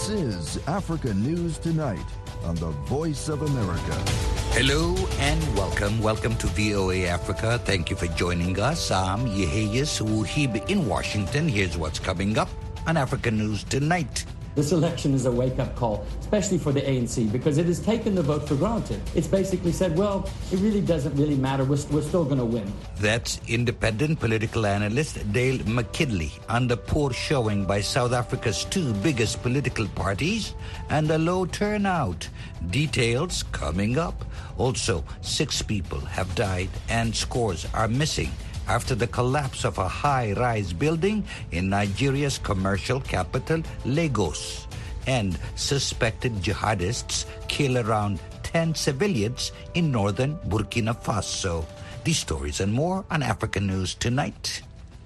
This is Africa News Tonight on the Voice of America. Hello and welcome. Welcome to VOA Africa. Thank you for joining us. I'm Yeheyes Wuhib in Washington. Here's what's coming up on Africa News Tonight. This election is a wake-up call, especially for the ANC, because it has taken the vote for granted. It's basically said, well, it really doesn't really matter. We're still going to win. That's independent political analyst Dale McKinley on the poor showing by South Africa's two biggest political parties and a low turnout. Details coming up. Also, 6 people have died and scores are missing after the collapse of a high-rise building in Nigeria's commercial capital, Lagos. And suspected jihadists kill around 10 civilians in northern Burkina Faso. These stories and more on Africa News Tonight.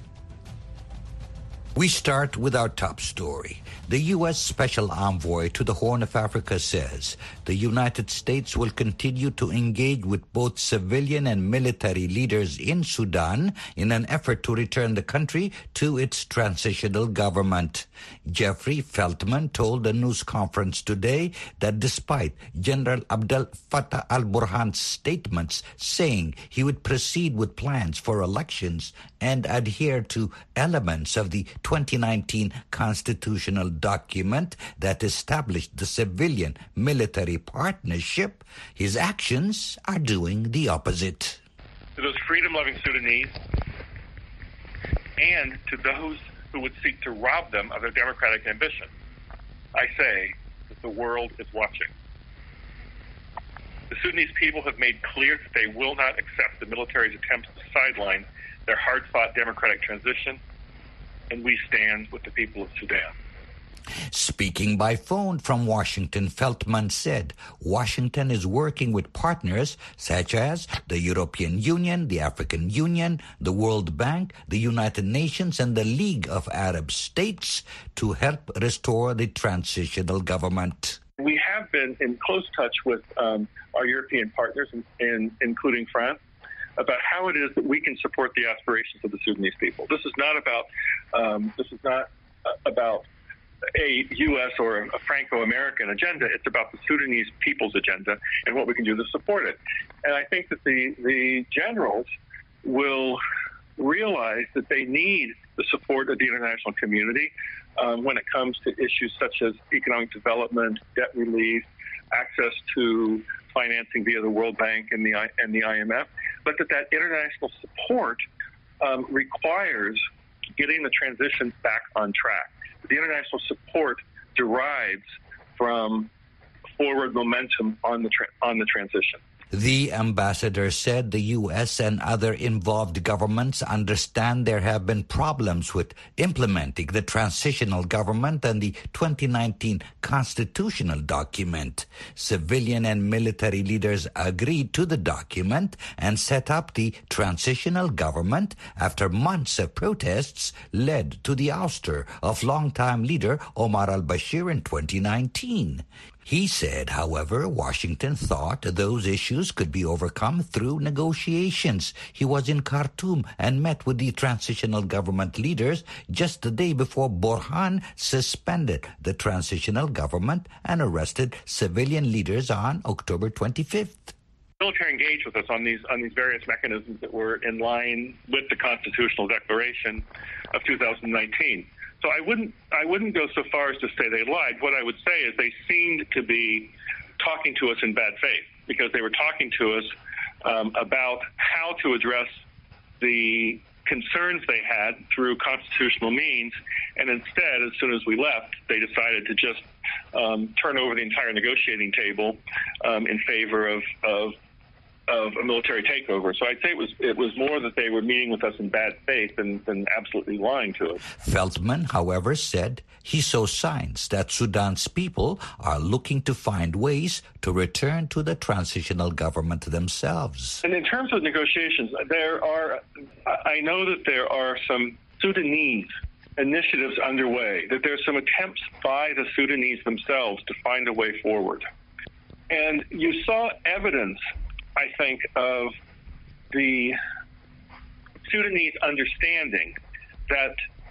We start with our top story. The U.S. Special Envoy to the Horn of Africa says the United States will continue to engage with both civilian and military leaders in Sudan in an effort to return the country to its transitional government. Jeffrey Feltman told a news conference today that despite General Abdel Fattah al-Burhan's statements saying he would proceed with plans for elections and adhere to elements of the 2019 constitutional document that established the civilian-military partnership, his actions are doing the opposite. To those freedom-loving Sudanese and to those who would seek to rob them of their democratic ambition, I say that the world is watching. The Sudanese people have made clear that they will not accept the military's attempts to sideline their hard-fought democratic transition, and we stand with the people of Sudan. Speaking by phone from Washington, Feltman said Washington is working with partners such as the European Union, the African Union, the World Bank, the United Nations, and the League of Arab States to help restore the transitional government. We have been in close touch with our European partners, including France, about how it is that we can support the aspirations of the Sudanese people. This is not about a U.S. or a Franco-American agenda. It's about the Sudanese people's agenda and what we can do to support it. And I think that the generals will realize that they need the support of the international community when it comes to issues such as economic development, debt relief, access to financing via the World Bank and the IMF, but that international support requires getting the transition back on track. The international support derives from forward momentum on the transition. The ambassador said the U.S. and other involved governments understand there have been problems with implementing the transitional government and the 2019 constitutional document. Civilian and military leaders agreed to the document and set up the transitional government after months of protests led to the ouster of longtime leader Omar al-Bashir in 2019. He said, however, Washington thought those issues could be overcome through negotiations. He was in Khartoum and met with the transitional government leaders just the day before Burhan suspended the transitional government and arrested civilian leaders on October 25th. Military engaged with us on these various mechanisms that were in line with the constitutional declaration of 2019. So I wouldn't go so far as to say they lied. What I would say is they seemed to be talking to us in bad faith because they were talking to us about how to address the concerns they had through constitutional means, and instead, as soon as we left, they decided to just turn over the entire negotiating table in favor of a military takeover. So I'd say it was more that they were meeting with us in bad faith than absolutely lying to us. Feltman, however, said he saw signs that Sudan's people are looking to find ways to return to the transitional government themselves. And in terms of negotiations, I know that there are some Sudanese initiatives underway, that there's some attempts by the Sudanese themselves to find a way forward. And you saw evidence, I think, of the Sudanese understanding that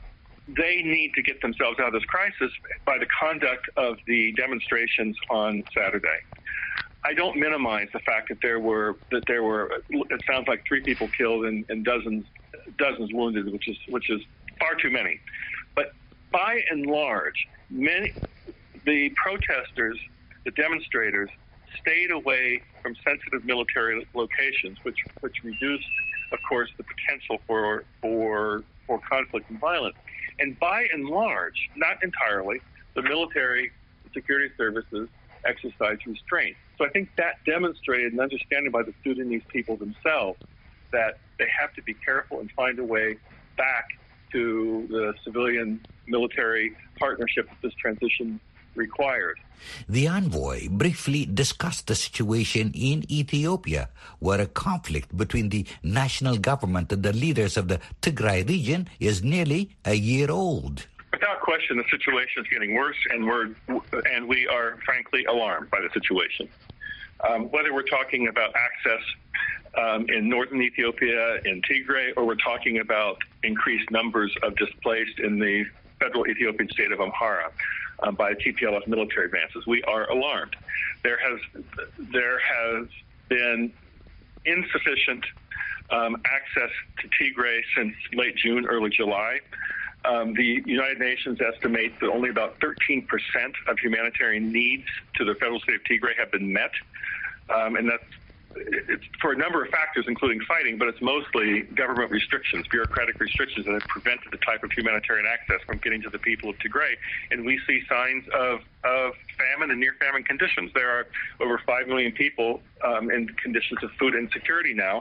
they need to get themselves out of this crisis by the conduct of the demonstrations on Saturday. I don't minimize the fact that there were it sounds like 3 people killed and dozens wounded, which is far too many. But by and large, the protesters, the demonstrators, stayed away from sensitive military locations, which reduced, of course, the potential for conflict and violence. And by and large, not entirely, the military security services exercised restraint. So I think that demonstrated an understanding by the Sudanese people themselves that they have to be careful and find a way back to the civilian-military partnership that this transition required. The envoy briefly discussed the situation in Ethiopia, where a conflict between the national government and the leaders of the Tigray region is nearly a year old. Without question, the situation is getting worse, and we are frankly alarmed by the situation. Whether we're talking about access in northern Ethiopia, in Tigray, or we're talking about increased numbers of displaced in the federal Ethiopian state of Amhara by TPLF military advances, we are alarmed. There has been insufficient access to Tigray since late June, early July. The United Nations estimates that only about 13% of humanitarian needs to the federal state of Tigray have been met. And it's for a number of factors, including fighting, but it's mostly government restrictions, bureaucratic restrictions that have prevented the type of humanitarian access from getting to the people of Tigray. And we see signs of famine and near-famine conditions. There are over 5 million people in conditions of food insecurity now,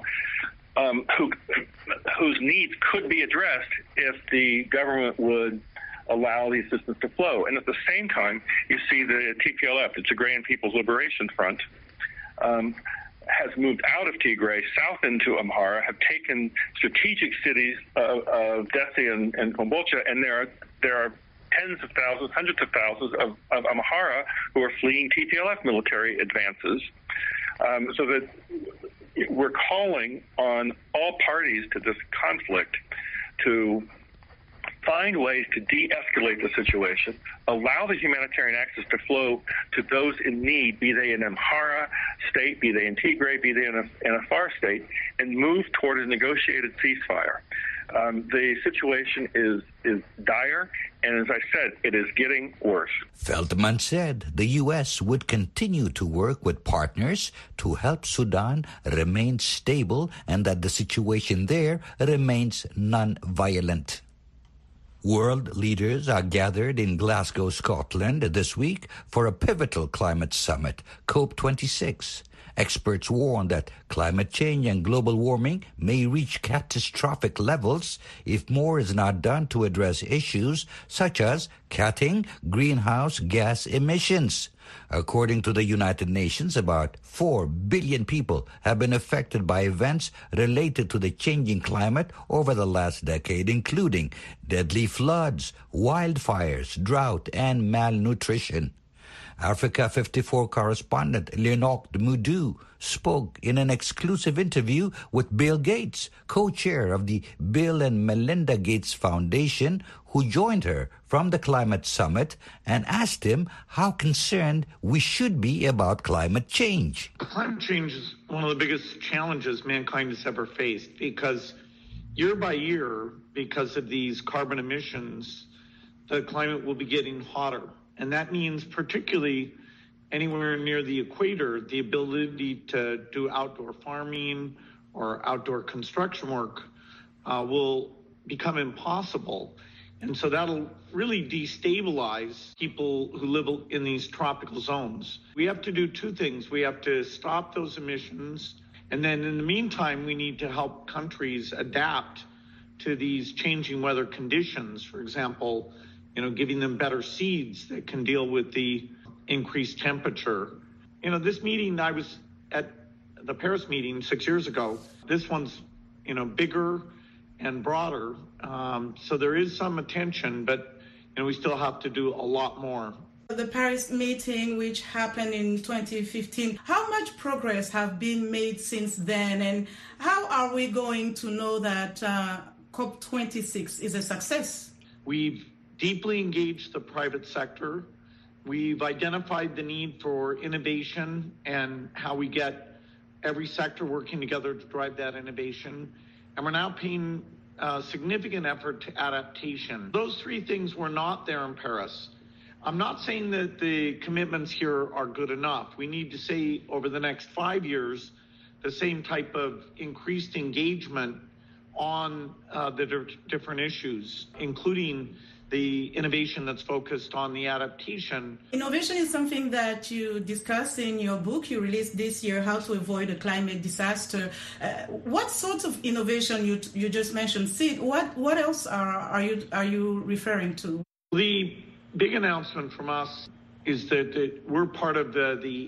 whose needs could be addressed if the government would allow the assistance to flow. And at the same time, you see the TPLF, the Tigrayan People's Liberation Front, has moved out of Tigray, south into Amhara, have taken strategic cities of Dessie and Kombolcha, and there are tens of thousands, hundreds of thousands of Amhara who are fleeing TPLF military advances. So that we're calling on all parties to this conflict to find ways to de-escalate the situation, allow the humanitarian access to flow to those in need, be they in Amhara state, be they in Tigray, be they in Afar state, and move toward a negotiated ceasefire. The situation is dire, and as I said, it is getting worse. Feldman said the U.S. would continue to work with partners to help Sudan remain stable and that the situation there remains non-violent. World leaders are gathered in Glasgow, Scotland this week for a pivotal climate summit, COP26. Experts warn that climate change and global warming may reach catastrophic levels if more is not done to address issues such as cutting greenhouse gas emissions. According to the United Nations, about 4 billion people have been affected by events related to the changing climate over the last decade, including deadly floods, wildfires, drought, and malnutrition. Africa 54 correspondent Leonard Mudu spoke in an exclusive interview with Bill Gates, co-chair of the Bill and Melinda Gates Foundation, who joined her from the climate summit, and asked him how concerned we should be about climate change. Climate change is one of the biggest challenges mankind has ever faced because year by year, because of these carbon emissions, the climate will be getting hotter. And that means particularly anywhere near the equator, the ability to do outdoor farming or outdoor construction work will become impossible. And so that'll really destabilize people who live in these tropical zones. We have to do two things. We have to stop those emissions. And then in the meantime, we need to help countries adapt to these changing weather conditions. For example, giving them better seeds that can deal with the increased temperature. This meeting, I was at the Paris meeting 6 years ago. This one's, bigger and broader. So there is some attention, but, we still have to do a lot more. The Paris meeting, which happened in 2015, how much progress have been made since then? And how are we going to know that COP26 is a success? We've deeply engaged the private sector. We've identified the need for innovation and how we get every sector working together to drive that innovation. And we're now paying significant effort to adaptation. Those three things were not there in Paris. I'm not saying that the commitments here are good enough. We need to say over the next 5 years, the same type of increased engagement on the different issues, including the innovation that's focused on the adaptation. Innovation is something that you discuss in your book you released this year, How to Avoid a Climate Disaster. What sorts of innovation you just mentioned? Sid, what else are you referring to? The big announcement from us is that we're part of the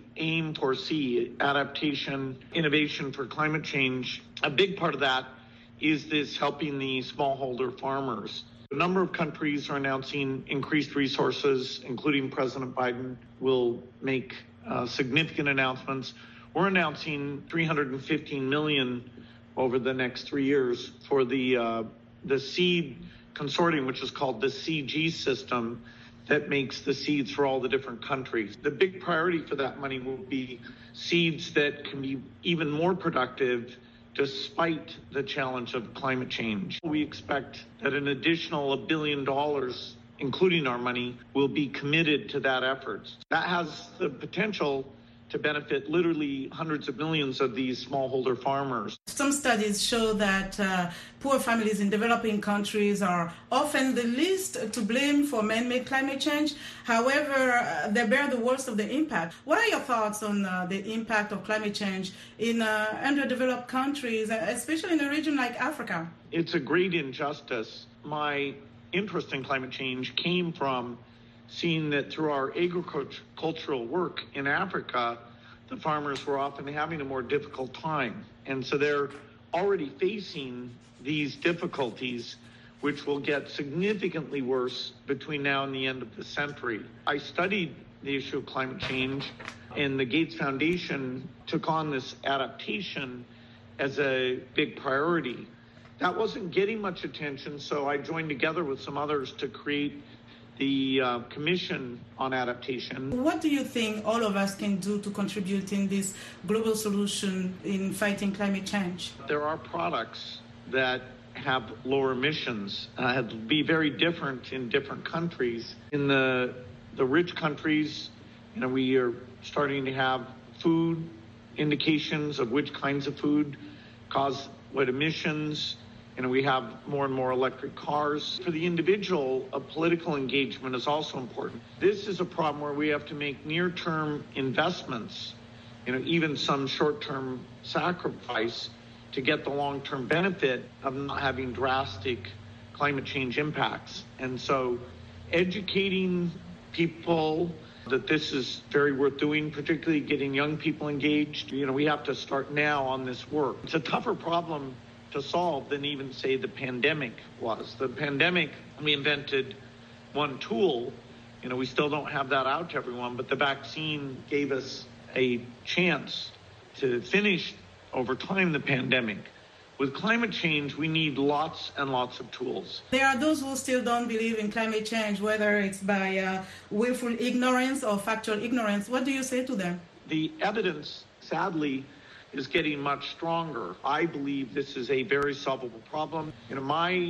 AIM4C, Adaptation Innovation for Climate Change. A big part of that is this helping the smallholder farmers. A number of countries are announcing increased resources, including President Biden will make significant announcements. We're announcing $315 million over the next 3 years for the seed consortium, which is called the CG system, that makes the seeds for all the different countries. The big priority for that money will be seeds that can be even more productive despite the challenge of climate change. We expect that an additional $1 billion, including our money, will be committed to that effort. That has the potential to benefit literally hundreds of millions of these smallholder farmers. Some studies show that poor families in developing countries are often the least to blame for man-made climate change. However, they bear the worst of the impact. What are your thoughts on the impact of climate change in underdeveloped countries, especially in a region like Africa? It's a great injustice. My interest in climate change came from seeing that through our agricultural work in Africa, the farmers were often having a more difficult time. And so they're already facing these difficulties, which will get significantly worse between now and the end of the century. I studied the issue of climate change, and the Gates Foundation took on this adaptation as a big priority. That wasn't getting much attention, so I joined together with some others to create the Commission on Adaptation. What do you think all of us can do to contribute in this global solution in fighting climate change? There are products that have lower emissions. It'll be very different in different countries. In the rich countries, we are starting to have food indications of which kinds of food cause what emissions. We have more and more electric cars. For the individual, a political engagement is also important. This is a problem where we have to make near-term investments, even some short-term sacrifice to get the long-term benefit of not having drastic climate change impacts. And so educating people that this is very worth doing, particularly getting young people engaged. We have to start now on this work. It's a tougher problem to solve than even, say, the pandemic was. The pandemic, we invented one tool. We still don't have that out to everyone, but the vaccine gave us a chance to finish over time the pandemic. With climate change, we need lots and lots of tools. There are those who still don't believe in climate change, whether it's by willful ignorance or factual ignorance. What do you say to them? The evidence, sadly, is getting much stronger. I believe this is a very solvable problem. My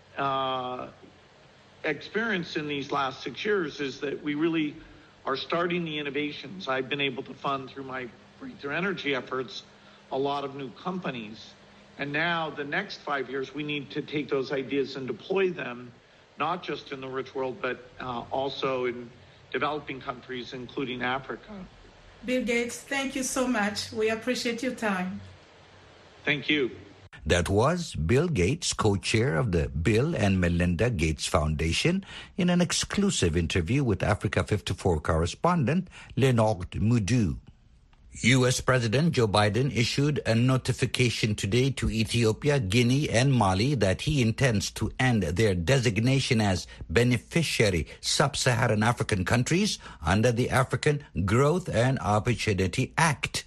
experience in these last 6 years is that we really are starting the innovations. I've been able to fund through my Breakthrough Energy efforts a lot of new companies. And now the next 5 years, we need to take those ideas and deploy them, not just in the rich world, but also in developing countries, including Africa. Bill Gates, thank you so much. We appreciate your time. Thank you. That was Bill Gates, co-chair of the Bill and Melinda Gates Foundation, in an exclusive interview with Africa 54 correspondent Leonard Moudou. U.S. President Joe Biden issued a notification today to Ethiopia, Guinea, and Mali that he intends to end their designation as beneficiary sub-Saharan African countries under the African Growth and Opportunity Act.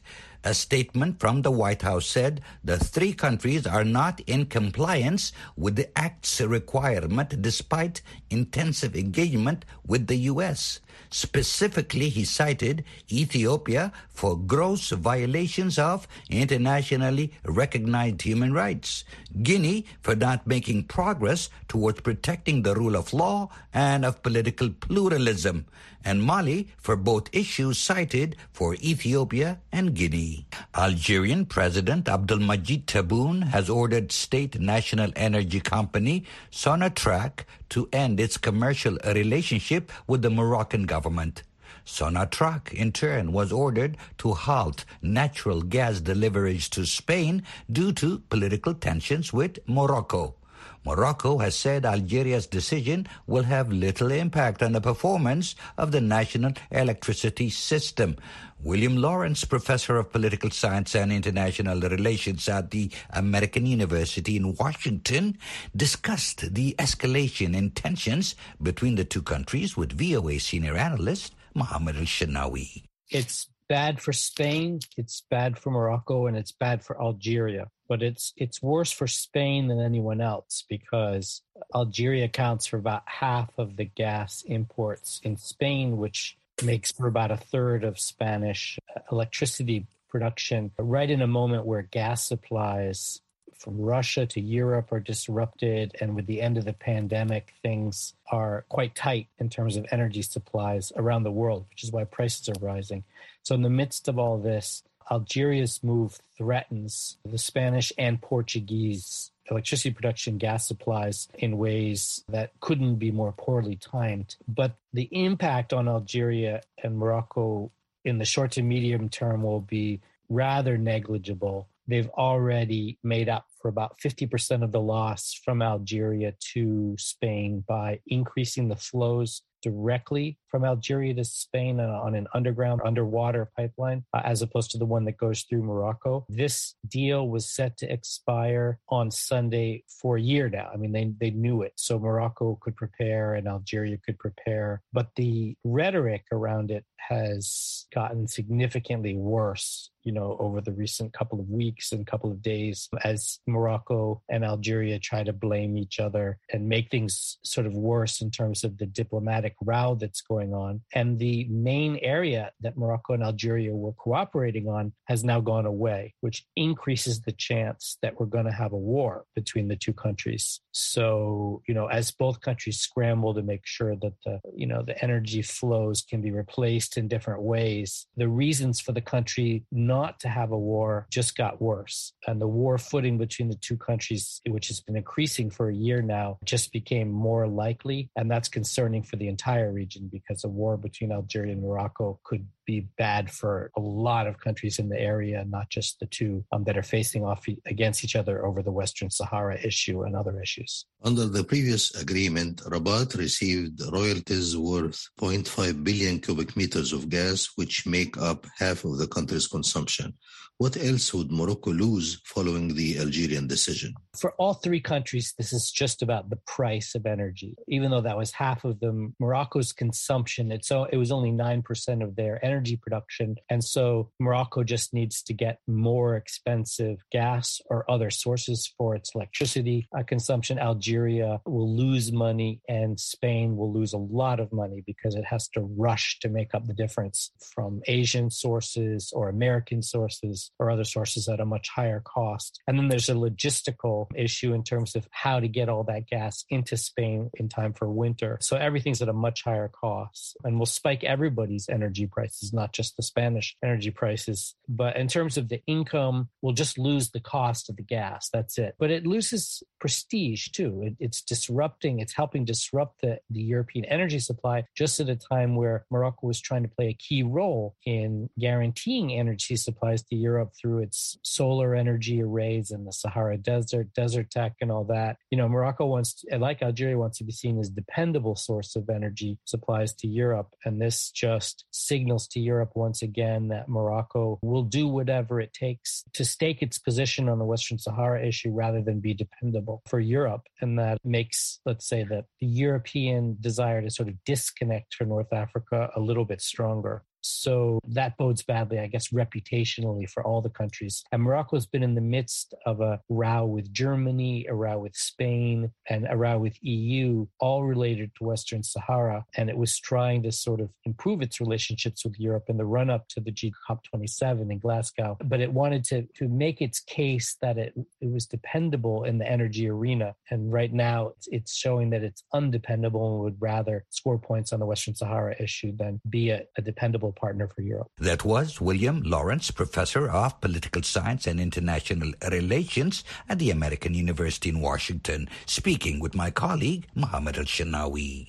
A statement from the White House said the three countries are not in compliance with the Act's requirement despite intensive engagement with the U.S. Specifically, he cited Ethiopia for gross violations of internationally recognized human rights, Guinea for not making progress towards protecting the rule of law and of political pluralism, and Mali for both issues cited for Ethiopia and Guinea. Algerian President Abdelmadjid Tebboune has ordered state national energy company Sonatrach to end its commercial relationship with the Moroccan government. Sonatrach, in turn, was ordered to halt natural gas deliveries to Spain due to political tensions with Morocco. Morocco has said Algeria's decision will have little impact on the performance of the national electricity system. William Lawrence, professor of political science and international relations at the American University in Washington, discussed the escalation in tensions between the two countries with VOA senior analyst Mohammed Al-Shinawi. It's bad for Spain, it's bad for Morocco, and it's bad for Algeria. But it's worse for Spain than anyone else because Algeria accounts for about half of the gas imports in Spain, which makes for about a third of Spanish electricity production, right in a moment where gas supplies from Russia to Europe are disrupted, and with the end of the pandemic, things are quite tight in terms of energy supplies around the world, which is why prices are rising. So in the midst of all this, Algeria's move threatens the Spanish and Portuguese electricity production gas supplies in ways that couldn't be more poorly timed. But the impact on Algeria and Morocco in the short to medium term will be rather negligible. They've already made up for about 50% of the loss from Algeria to Spain by increasing the flows directly from Algeria to Spain on an underwater pipeline, as opposed to the one that goes through Morocco. This deal was set to expire on Sunday for a year now. I mean, they knew it. So Morocco could prepare and Algeria could prepare. But the rhetoric around it has gotten significantly worse, over the recent couple of weeks and couple of days as Morocco and Algeria try to blame each other and make things sort of worse in terms of the diplomatic row that's going on. And the main area that Morocco and Algeria were cooperating on has now gone away, which increases the chance that we're going to have a war between the two countries. So, as both countries scramble to make sure that the energy flows can be replaced in different ways, the reasons for the country not to have a war just got worse. And the war footing between the two countries, which has been increasing for a year now, just became more likely. And that's concerning for the entire region because a war between Algeria and Morocco could be bad for a lot of countries in the area, not just the two that are facing off against each other over the Western Sahara issue and other issues. Under the previous agreement, Rabat received royalties worth 0.5 billion cubic meters of gas, which make up half of the country's consumption. What else would Morocco lose following the Algerian decision? For all three countries, this is just about the price of energy. Even though that was half of them, Morocco's consumption, it was only 9% of their energy production. And so Morocco just needs to get more expensive gas or other sources for its electricity consumption. Algeria will lose money and Spain will lose a lot of money because it has to rush to make up the difference from Asian sources or American sources or other sources at a much higher cost. And then there's a logistical issue in terms of how to get all that gas into Spain in time for winter. So everything's at a much higher cost and will spike everybody's energy prices, not just the Spanish energy prices. But in terms of the income, we'll just lose the cost of the gas. That's it. But it loses prestige too. It's helping disrupt the European energy supply just at a time where Morocco was trying to play a key role in guaranteeing energy supplies to Europe through its solar energy arrays in the Sahara Desert tech and all that. Morocco like Algeria, wants to be seen as a dependable source of energy supplies to Europe. And this just signals to Europe once again that Morocco will do whatever it takes to stake its position on the Western Sahara issue rather than be dependable for Europe. And that makes, let's say, that the European desire to sort of disconnect from North Africa a little bit stronger. So that bodes badly, I guess, reputationally for all the countries. And Morocco's been in the midst of a row with Germany, a row with Spain, and a row with EU, all related to Western Sahara. And it was trying to sort of improve its relationships with Europe in the run-up to the COP27 in Glasgow. But it wanted to make its case that it was dependable in the energy arena. And right now, it's showing that it's undependable and would rather score points on the Western Sahara issue than be a dependable partner for Europe. That was William Lawrence, Professor of Political Science and International Relations at the American University in Washington, speaking with my colleague, Mohammed Al-Shanawi.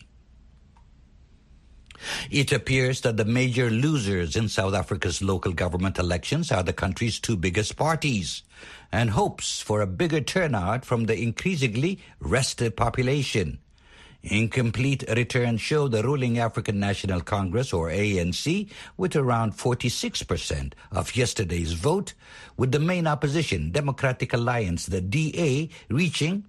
It appears that the major losers in South Africa's local government elections are the country's two biggest parties, and hopes for a bigger turnout from the increasingly restive population. Incomplete returns show the ruling African National Congress, or ANC, with around 46% of yesterday's vote, with the main opposition, Democratic Alliance, the DA, reaching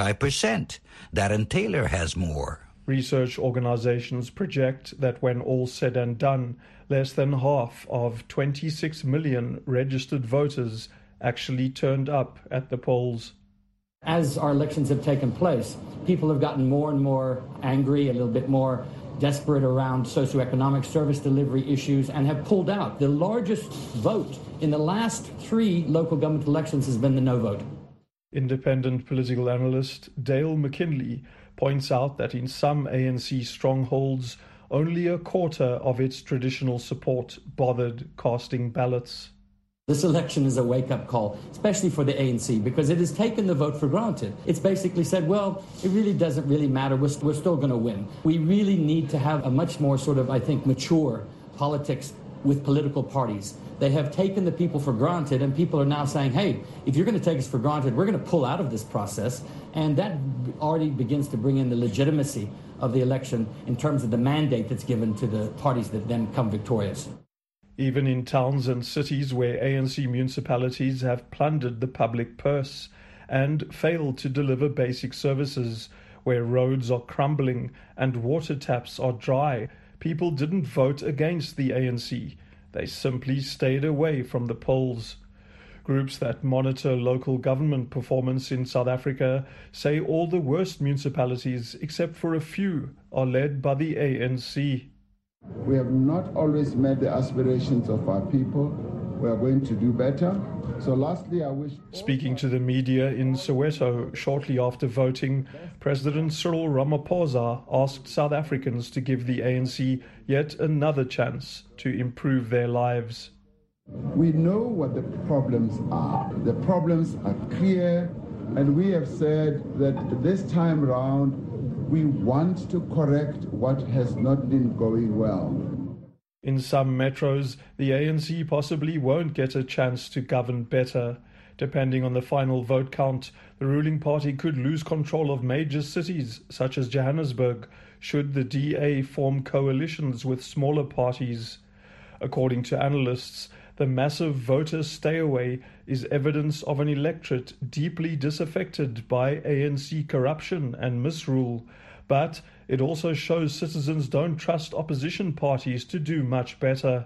25%. Darren Taylor has more. Research organizations project that when all said and done, less than half of 26 million registered voters actually turned up at the polls. As our elections have taken place, people have gotten more and more angry, a little bit more desperate around socioeconomic service delivery issues, and have pulled out. The largest vote in the last 3 local government elections has been the no vote. Independent political analyst Dale McKinley points out that in some ANC strongholds, only a quarter of its traditional support bothered casting ballots. This election is a wake-up call, especially for the ANC, because it has taken the vote for granted. It's basically said, well, it really doesn't really matter. We're still going to win. We really need to have a much more sort of, I think, mature politics with political parties. They have taken the people for granted, and people are now saying, hey, if you're going to take us for granted, we're going to pull out of this process. And that already begins to bring in the legitimacy of the election in terms of the mandate that's given to the parties that then come victorious. Even in towns and cities where ANC municipalities have plundered the public purse and failed to deliver basic services, where roads are crumbling and water taps are dry, people didn't vote against the ANC. They simply stayed away from the polls. Groups that monitor local government performance in South Africa say all the worst municipalities, except for a few, are led by the ANC. We have not always met the aspirations of our people. We are going to do better. So lastly, I wish... Speaking to the media in Soweto shortly after voting, President Cyril Ramaphosa asked South Africans to give the ANC yet another chance to improve their lives. We know what the problems are. The problems are clear, and we have said that this time around, we want to correct what has not been going well. In some metros, the ANC possibly won't get a chance to govern better. Depending on the final vote count, the ruling party could lose control of major cities, such as Johannesburg, should the DA form coalitions with smaller parties. According to analysts, the massive voter stay-away is evidence of an electorate deeply disaffected by ANC corruption and misrule, but it also shows citizens don't trust opposition parties to do much better.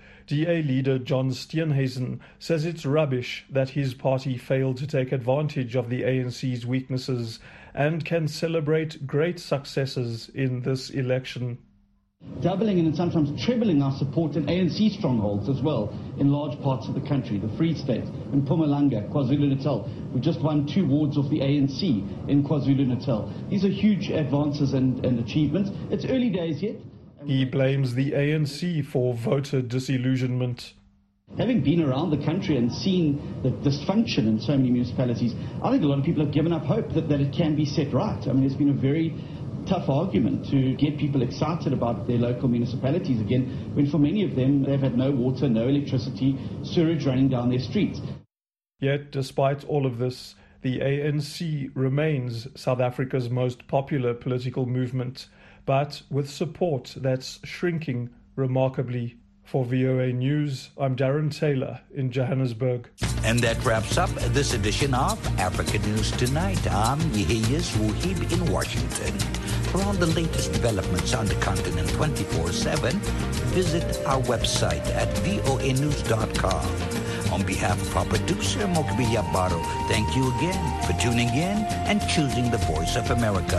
DA leader John Steenhuisen says it's rubbish that his party failed to take advantage of the ANC's weaknesses and can celebrate great successes in this election. Doubling and sometimes trebling our support in ANC strongholds as well in large parts of the country, the Free State, in Mpumalanga, KwaZulu-Natal. We just won 2 wards of the ANC in KwaZulu-Natal. These are huge advances and achievements. It's early days yet. He blames the ANC for voter disillusionment. Having been around the country and seen the dysfunction in so many municipalities, I think a lot of people have given up hope that it can be set right. I mean, it's been a very tough argument to get people excited about their local municipalities again, when for many of them they've had no water, no electricity, sewage running down their streets. Yet, despite all of this, the ANC remains South Africa's most popular political movement, but with support that's shrinking remarkably For VOA News, I'm Darren Taylor in Johannesburg. And that wraps up this edition of Africa News Tonight. I'm Yehiyas Wuhib in Washington. For all the latest developments on the continent 24/7, visit our website at voanews.com. On behalf of our producer, Mokbilia Baro, thank you again for tuning in and choosing the Voice of America.